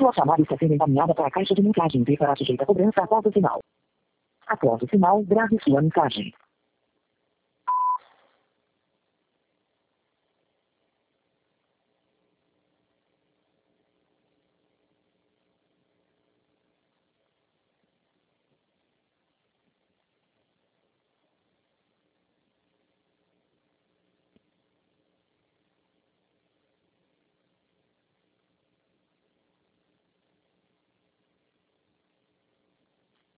Sua chamada está sendo encaminhada para a caixa de mensagens e será sujeita a cobrança após o sinal. Após o sinal, grave sua mensagem.